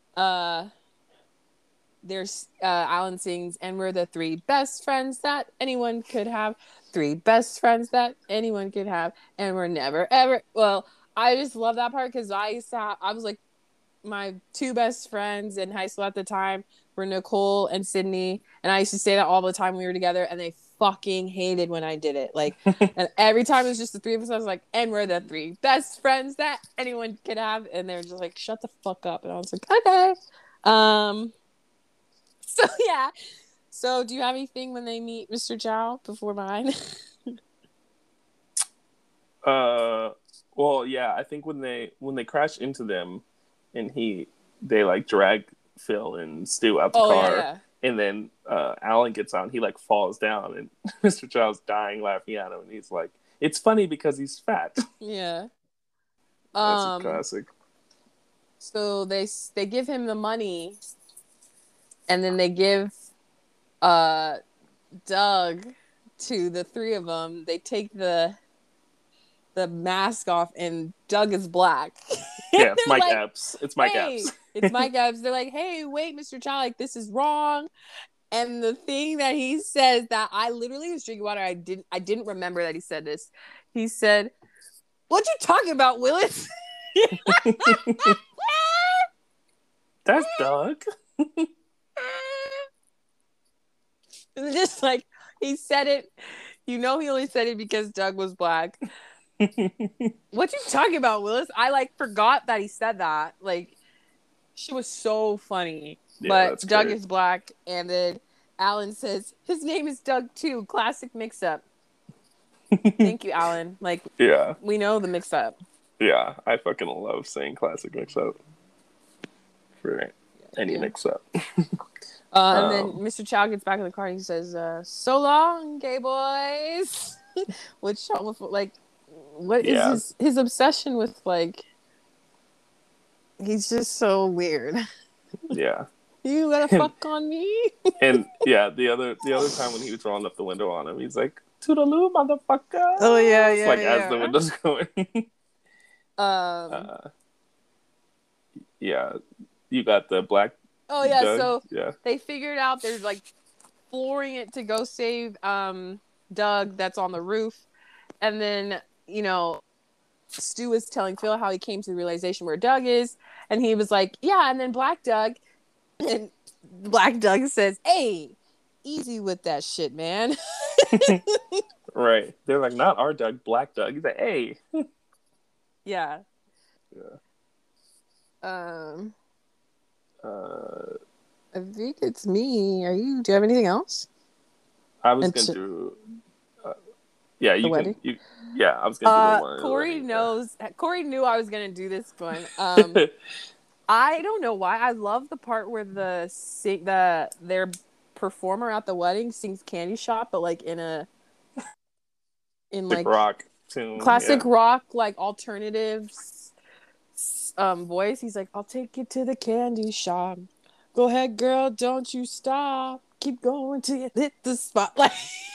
Speaker 2: there's Alan sings, and we're the three best friends that anyone could have. Three best friends that anyone could have, and we're never ever. Well, I just love that part because I was like, my two best friends in high school at the time were Nicole and Sydney, and I used to say that all the time when we were together, and they fucking hated when I did it. Like, and every time it was just the three of us, I was like, and we're the three best friends that anyone could have, and they were just like, shut the fuck up, and I was like, okay. So yeah. So do you have anything when they meet Mr. Chow before mine?
Speaker 1: Well, yeah, I think when they crash into them, and they like drag Phil and Stu out the car,
Speaker 2: yeah.
Speaker 1: and then Alan gets on, he like falls down, and Mr. Chow's dying laughing at him, and he's like, "It's funny because he's fat."
Speaker 2: Yeah.
Speaker 1: That's a classic.
Speaker 2: So they give him the money, and then they give Doug to the three of them. They take the mask off, and Doug is black.
Speaker 1: Yeah, it's Mike
Speaker 2: like,
Speaker 1: Epps. It's Mike Epps.
Speaker 2: It's Mike Epps. They're like, hey, wait, Mr. Chow, like, this is wrong. And the thing that he says that I literally was drinking water. I didn't remember that he said this. He said, "What you talking about, Willis?"
Speaker 1: That's Doug.
Speaker 2: Just like he said it, he only said it because Doug was black. What you talking about, Willis? I like forgot that he said that. Like, she was so funny. Yeah, but Doug is black, and then Alan says his name is Doug too. Classic mix-up. Thank you, Alan. Like,
Speaker 1: yeah,
Speaker 2: we know the mix-up.
Speaker 1: Yeah, I fucking love saying classic mix-up for any mix-up.
Speaker 2: And then Mr. Chow gets back in the car and he says, "So long, gay boys." Which, like, what is his obsession with, like, he's just so weird.
Speaker 1: Yeah.
Speaker 2: You gonna fuck on me?
Speaker 1: And yeah, the other time when he was rolling up the window on him, he's like, "Toodaloo, motherfucker!"
Speaker 2: Oh yeah,
Speaker 1: it's like as the window's going. Yeah, you got the black.
Speaker 2: Oh yeah,
Speaker 1: Doug.
Speaker 2: so
Speaker 1: yeah.
Speaker 2: They figured out they're like flooring it to go save Doug that's on the roof, and then Stu was telling Phil how he came to the realization where Doug is, and he was like, yeah, and then Black Doug, and Black Doug says, "Hey, easy with that shit, man."
Speaker 1: Right. They're like, not our Doug, Black Doug. He's like, hey.
Speaker 2: Yeah. I think it's me. Do you have anything else?
Speaker 1: I was going to do... yeah, you can... I was going to do the one.
Speaker 2: Corey knows... Corey knew I was going to do this one. I don't know why. I love the part where their performer at the wedding sings Candy Shop, but like in like
Speaker 1: rock tune.
Speaker 2: Classic rock, like alternative voice. He's like, "I'll take you to the candy shop. Go ahead, girl, don't you stop. Keep going till you hit the spotlight."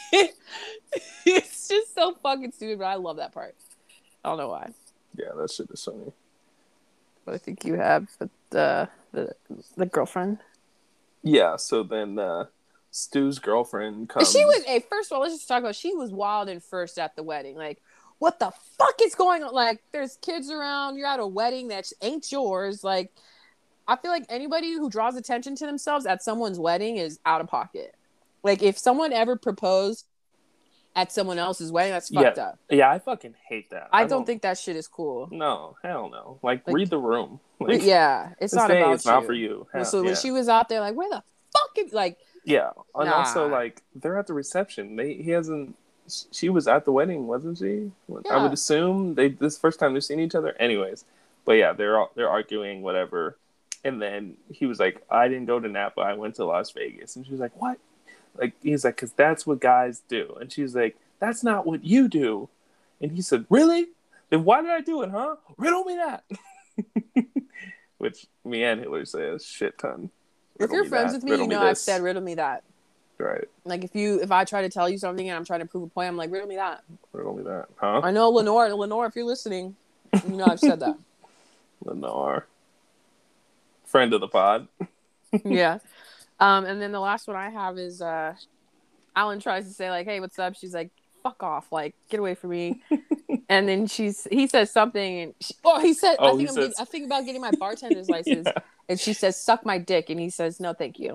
Speaker 2: It's just so fucking stupid, but I love that part. I don't know why.
Speaker 1: Yeah, that shit is funny.
Speaker 2: But I think you have the girlfriend.
Speaker 1: Yeah, so then Stu's girlfriend comes.
Speaker 2: She was first of all, let's just talk about, she was wild and first at the wedding. Like, what the fuck is going on? Like, there's kids around, you're at a wedding that ain't yours. Like, I feel like anybody who draws attention to themselves at someone's wedding is out of pocket. Like, if someone ever proposed at someone else's wedding, that's fucked up.
Speaker 1: Yeah, I fucking hate that.
Speaker 2: I don't think that shit is cool.
Speaker 1: No, hell no. Like read the room. Like,
Speaker 2: yeah, it's not about
Speaker 1: it's not for you.
Speaker 2: So when she was out there, like, where the fuck is, like...
Speaker 1: Yeah, and also, like, they're at the reception. She was at the wedding, wasn't she? Yeah. I would assume this first time they've seen each other. Anyways, but yeah, they're arguing, whatever. And then he was like, "I didn't go to Napa. I went to Las Vegas." And she was like, "What? Like, he's like, because that's what guys do. And she's like, that's not what you do. And he said, really? Then why did I do it, huh? Riddle me that. Which me and Hillary say a shit ton.
Speaker 2: If you're friends with me, you know I've said riddle me that.
Speaker 1: Right.
Speaker 2: Like if I try to tell you something and I'm trying to prove a point, I'm like, riddle me that.
Speaker 1: Riddle me that, huh?
Speaker 2: I know Lenore, if you're listening, you know I've said that.
Speaker 1: Lenore. Friend of the pod.
Speaker 2: Yeah. And then the last one I have is Alan tries to say like, hey, what's up? She's like, fuck off, like, get away from me. And then he says something, and I think about getting my bartender's license, yeah. And she says, suck my dick, and he says, no, thank you.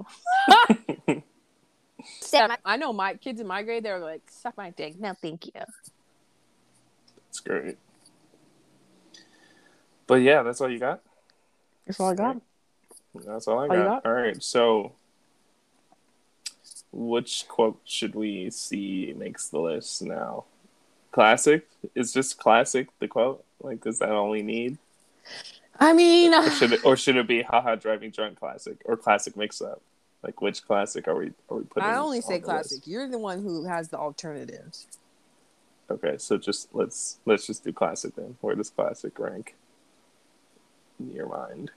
Speaker 2: I know my kids in my grade, they're like, suck my dick, no, thank you.
Speaker 1: That's great. But yeah, that's all you got?
Speaker 2: That's all I got.
Speaker 1: That's all I got. All right, so which quote should we see makes the list now? Classic? Is just classic the quote? Like, is that all we need?
Speaker 2: I mean,
Speaker 1: or should it be haha driving drunk classic or classic mix up? Like, which classic are we putting?
Speaker 2: I only say classic. List? You're the one who has the alternatives.
Speaker 1: Okay, so let's just do classic then. Where does classic rank in your mind?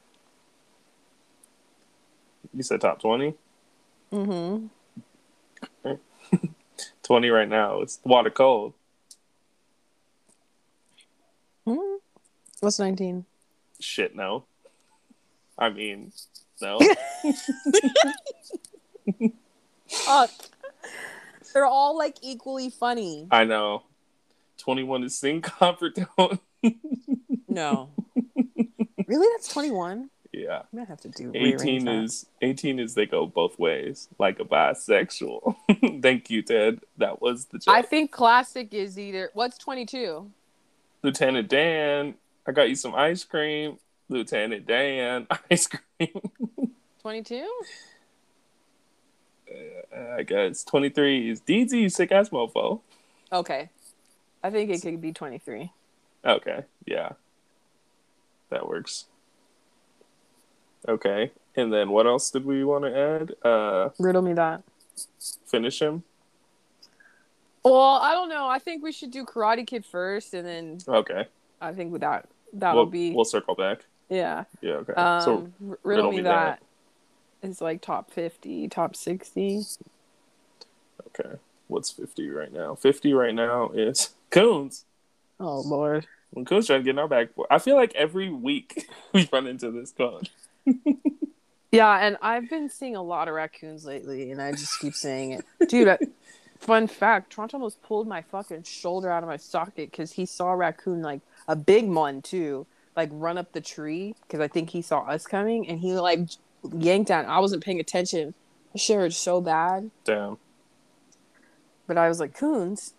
Speaker 1: You said top 20?
Speaker 2: Mm-hmm.
Speaker 1: 20 right now. It's water cold.
Speaker 2: What's 19?
Speaker 1: Shit, no. I mean, no.
Speaker 2: They're all like equally funny.
Speaker 1: I know. 21 is sing comfort tone.
Speaker 2: No. Really? That's 21?
Speaker 1: Yeah.
Speaker 2: I'm gonna have to do
Speaker 1: 18 is they go both ways, like a bisexual. Thank you, Ted. That was the joke.
Speaker 2: I think classic is either what's 22?
Speaker 1: Lieutenant Dan, I got you some ice cream. Lieutenant Dan, ice cream.
Speaker 2: 22?
Speaker 1: I guess 23 is DZ, you sick ass mofo.
Speaker 2: Okay. I think it could be 23.
Speaker 1: Okay, yeah. That works. Okay, and then what else did we want to add?
Speaker 2: Riddle me that.
Speaker 1: Finish him?
Speaker 2: Well, I don't know. I think we should do Karate Kid first, and then...
Speaker 1: Okay.
Speaker 2: I think with that'll be...
Speaker 1: We'll circle back.
Speaker 2: Yeah.
Speaker 1: Yeah, okay.
Speaker 2: So, riddle me that is like top 50, top 60.
Speaker 1: Okay. What's 50 right now? 50 right now is Coons.
Speaker 2: Oh, Lord.
Speaker 1: When Coons trying to get in our back, I feel like every week we run into this quote.
Speaker 2: Yeah, and I've been seeing a lot of raccoons lately, and I just keep saying it. Dude, fun fact, Toronto almost pulled my fucking shoulder out of my socket because he saw a raccoon, like a big one too, like run up the tree because I think he saw us coming, and he like yanked down. I wasn't paying attention. I shivered so bad.
Speaker 1: Damn.
Speaker 2: But I was like, Coons.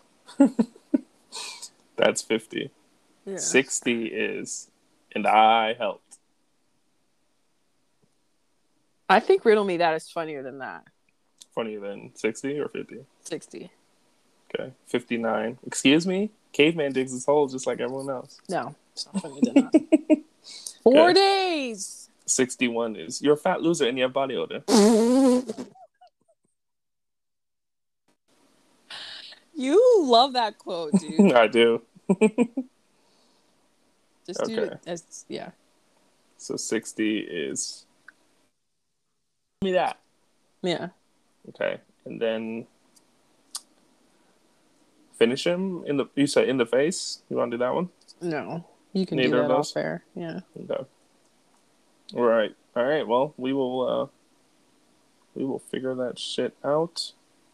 Speaker 1: That's 50. Yeah. 60 is, and I helped.
Speaker 2: I think Riddle Me That is funnier than that.
Speaker 1: Funnier than 60 or 50?
Speaker 2: 60.
Speaker 1: Okay. 59. Excuse me? Caveman digs his hole just like everyone else.
Speaker 2: No, it's not funnier than that. 4 days!
Speaker 1: 61 is, you're a fat loser and you have body odor.
Speaker 2: You love that quote, dude.
Speaker 1: I do.
Speaker 2: Just do it as, yeah.
Speaker 1: So 60 is... me that.
Speaker 2: Yeah.
Speaker 1: Okay. And then finish him in the, you said in the face? You want to do that one?
Speaker 2: No. You can do that off air. Yeah.
Speaker 1: Okay. All right. All right. Well, we will figure that shit out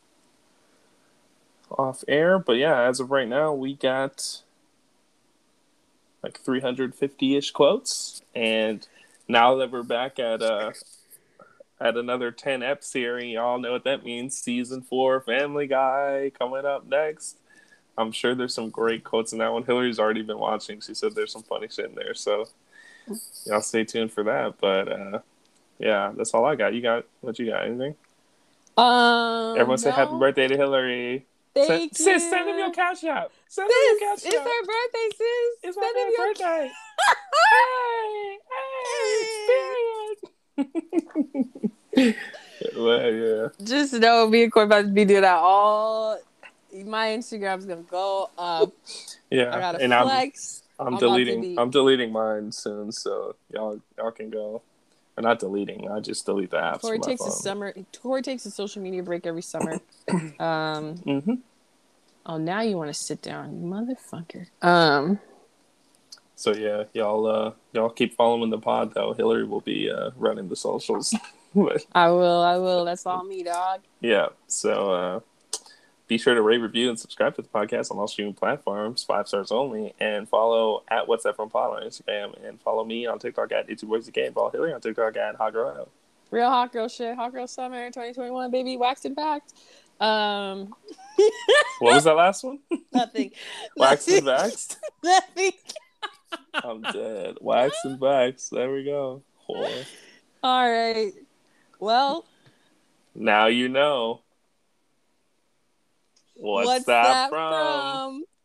Speaker 1: off air. But yeah, as of right now, we got like 350-ish quotes. And now that we're back at another 10-ep series, y'all know what that means. Season 4, Family Guy coming up next. I'm sure there's some great quotes in that one. Hillary's already been watching. She said there's some funny shit in there. So y'all stay tuned for that. But yeah, that's all I got. What you got? Anything? Everyone say happy birthday to Hillary.
Speaker 2: Thank you.
Speaker 1: Sis, send him your cash app. Send him your cash app.
Speaker 2: It's her birthday, sis.
Speaker 1: It's my birthday. Hey, Well, yeah.
Speaker 2: Just know me and Corey about to be doing that all. My Instagram's gonna go up. I
Speaker 1: Yeah,
Speaker 2: gotta
Speaker 1: and
Speaker 2: flex.
Speaker 1: I'm
Speaker 2: About to
Speaker 1: deleting
Speaker 2: be.
Speaker 1: I'm deleting mine soon, so y'all can go. Or not deleting. I just delete the apps
Speaker 2: Corey
Speaker 1: from my
Speaker 2: takes a
Speaker 1: phone.
Speaker 2: summer. Corey takes a social media break every summer.
Speaker 1: Mm-hmm.
Speaker 2: Oh, now you want to sit down, you motherfucker.
Speaker 1: So yeah, y'all keep following the pod though. Hillary will be running the socials. But
Speaker 2: I will. I will. That's all me, dog.
Speaker 1: yeah, so be sure to rate, review, and subscribe to the podcast on all streaming platforms, 5 stars only, and follow at What's That From Pod on Instagram, and follow me on TikTok at It's Your Boys Game. Follow Hillary on TikTok at Hot Girl Out.
Speaker 2: Real hot girl shit. Hot girl summer 2021, baby. Waxed and backed.
Speaker 1: What was that last one?
Speaker 2: Nothing.
Speaker 1: Waxed and
Speaker 2: Nothing.
Speaker 1: Vaxxed?
Speaker 2: Nothing.
Speaker 1: I'm dead. Waxed and Vaxxed. There we go. Whore.
Speaker 2: All right. Well,
Speaker 1: Now you know. What's
Speaker 2: what's
Speaker 1: that
Speaker 2: that
Speaker 1: from?
Speaker 2: from?